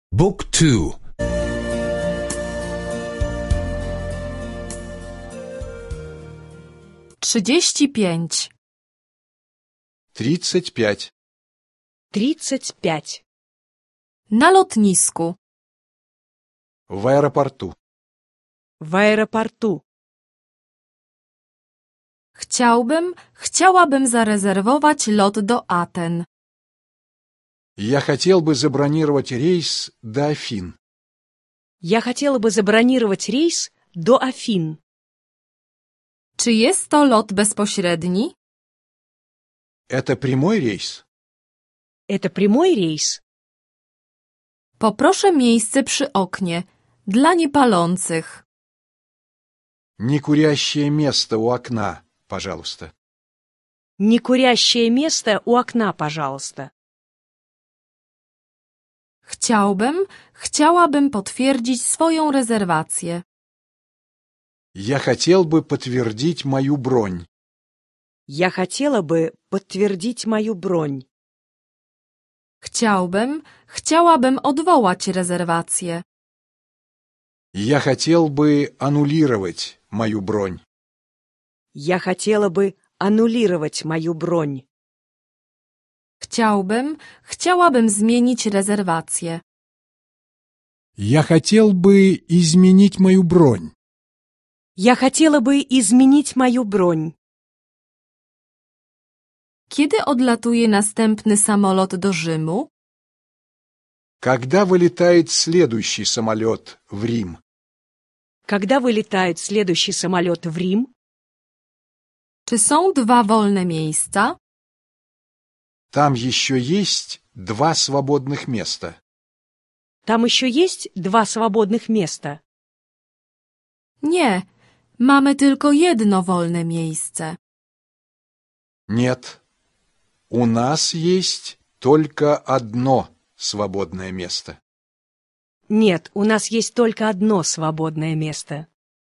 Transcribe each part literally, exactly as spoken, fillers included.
Book two. Trzydzieści pięć. Тридцать пять. Тридцать пять. Na lotnisku. В аэропорту. В аэропорту. Chciałbym, chciałabym zarezerwować lot do Aten. Я хотел бы забронировать рейс до Афин. Я хотела бы забронировать рейс до Афин. Czy jest to lot bezpośredni? Это прямой рейс? Это прямой рейс? Poproszę miejsce przy oknie. Dla niepalących. Некурящее место у окна, пожалуйста. Некурящее место у окна, пожалуйста. Chciałbym, chciałabym potwierdzić swoją rezerwację. Я хотел бы подтвердить мою бронь. Я хотела бы подтвердить мою бронь. Chciałbym, chciałabym odwołać rezerwację. Я хотел бы аннулировать мою бронь. Я хотела бы аннулировать мою бронь. Chciałbym, chciałabym zmienić rezerwację. Я хотел бы изменить мою бронь. Я хотела бы изменить мою бронь. Kiedy odlatuje następny samolot do Rzymu? Когда вылетает следующий самолет в Рим? Когда вылетает следующий самолет в Рим? Czy są dwa wolne miejsca? Там еще есть два свободных места. Там еще есть два свободных места. Nie, mamy tylko jedno wolne miejsce. Нет, у нас есть только одно свободное место. Нет, у нас есть только одно свободное место.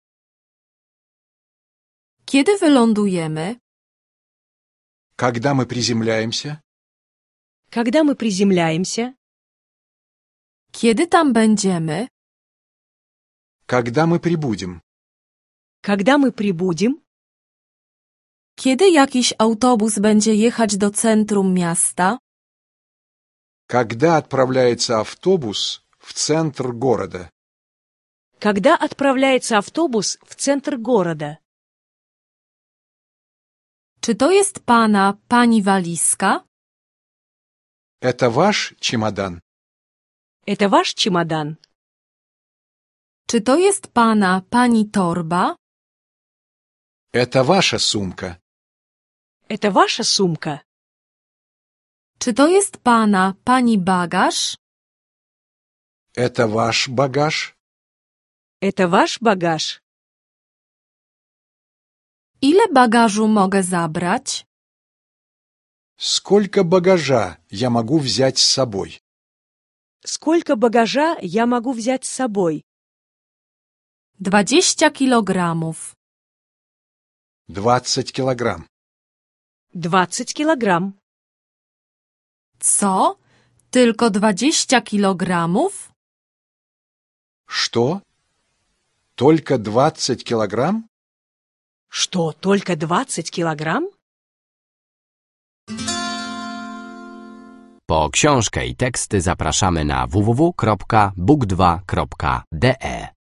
Kiedy wylądujemy? Когда мы приземляемся? Когда мы приземляемся? Kiedy tam będziemy? Когда мы прибудем? Когда мы прибудем? Kiedy jakiś autobus będzie jechać do centrum miasta? Когда отправляется автобус в центр города? Когда отправляется автобус в центр города? Czy to jest pana, pani walizka? Это ваш чемодан? Это ваш чемодан? Czy to jest pana, pani torba? Это ваша сумка? Это ваша сумка? Czy to jest pana, pani bagaż? Это ваш багаж? Это ваш багаж? Ile bagażu mogę zabrać? Сколько багажа я могу взять с собой? Сколько багажа я могу взять с собой? Dwadzieścia kilogramów. Двадцать килограмм. Двадцать килограмм. Co? Tylko dwadzieścia kilogramów? Что? Только двадцать килограмм? Что, только двадцать килограмм? Po książkę i teksty zapraszamy na w w w kropka book dwa kropka d e.